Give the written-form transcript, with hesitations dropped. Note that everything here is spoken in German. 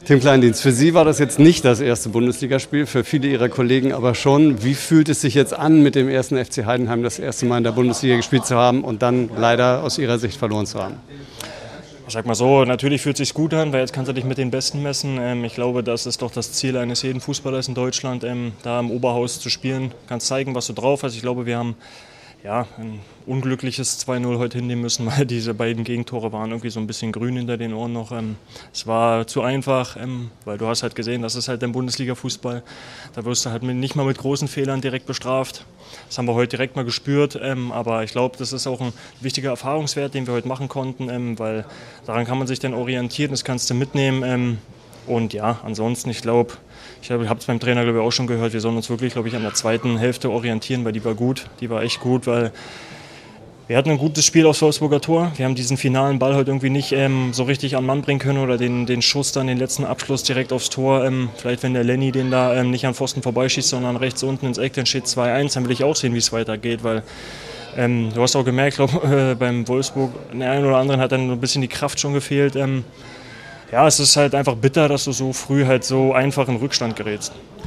Tim Kleindienst, für Sie war das jetzt nicht das erste Bundesligaspiel, für viele Ihrer Kollegen aber schon. Wie fühlt es sich jetzt an, mit dem ersten FC Heidenheim das erste Mal in der Bundesliga gespielt zu haben und dann leider aus Ihrer Sicht verloren zu haben? Ich sag mal so, natürlich fühlt es sich gut an, weil jetzt kannst du dich mit den Besten messen. Ich glaube, das ist doch das Ziel eines jeden Fußballers in Deutschland, da im Oberhaus zu spielen. Kannst zeigen, was du drauf hast. Ich glaube, wir haben ein unglückliches 2-0 heute hinnehmen müssen, weil diese beiden Gegentore waren irgendwie so ein bisschen grün hinter den Ohren noch. Es war zu einfach, weil du hast halt gesehen, das ist halt der Bundesliga-Fußball. Da wirst du halt nicht mal mit großen Fehlern direkt bestraft. Das haben wir heute direkt mal gespürt, aber ich glaube, das ist auch ein wichtiger Erfahrungswert, den wir heute machen konnten, weil daran kann man sich dann orientieren, das kannst du mitnehmen. Und ja, ansonsten, ich habe es beim Trainer, glaube ich, auch schon gehört, wir sollen uns wirklich, glaube ich, an der zweiten Hälfte orientieren, weil die war gut, die war echt gut, weil wir hatten ein gutes Spiel aufs Wolfsburger Tor. Wir haben diesen finalen Ball heute irgendwie nicht so richtig an Mann bringen können oder den Schuss dann, den letzten Abschluss direkt aufs Tor. Vielleicht, wenn der Lenny den da nicht an Pfosten vorbeischießt, sondern rechts unten ins Eck, dann steht 2-1, dann will ich auch sehen, wie es weitergeht, weil du hast auch gemerkt, glaube beim Wolfsburg, der einen oder anderen hat dann ein bisschen die Kraft schon gefehlt. Ja, es ist halt einfach bitter, dass du so früh halt so einfach in Rückstand gerätst.